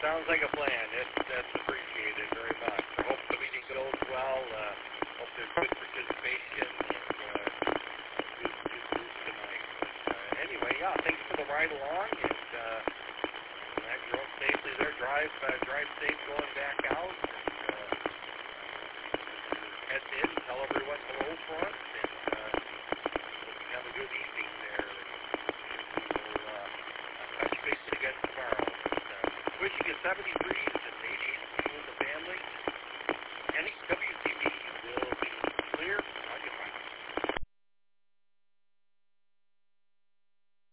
sounds like a plan. That's appreciated very much. I hope the meeting goes well. Hope there's good participation and good news tonight. But, anyway, yeah, thanks for the ride along, and glad you're home safely there. Drive safe going back out, and head in, tell everyone hello for us, and hope you have a good evening there. And we will touch base again tomorrow. Wishing you 70 degrees